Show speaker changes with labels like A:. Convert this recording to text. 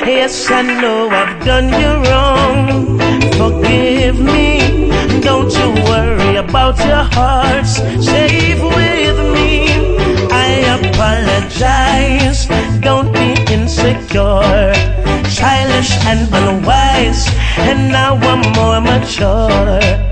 A: Yes, I know I've done you wrong. Forgive me. Don't you worry about your hearts. Save with me. I apologize. Don't be insecure, childish and unwise. And now I'm more mature.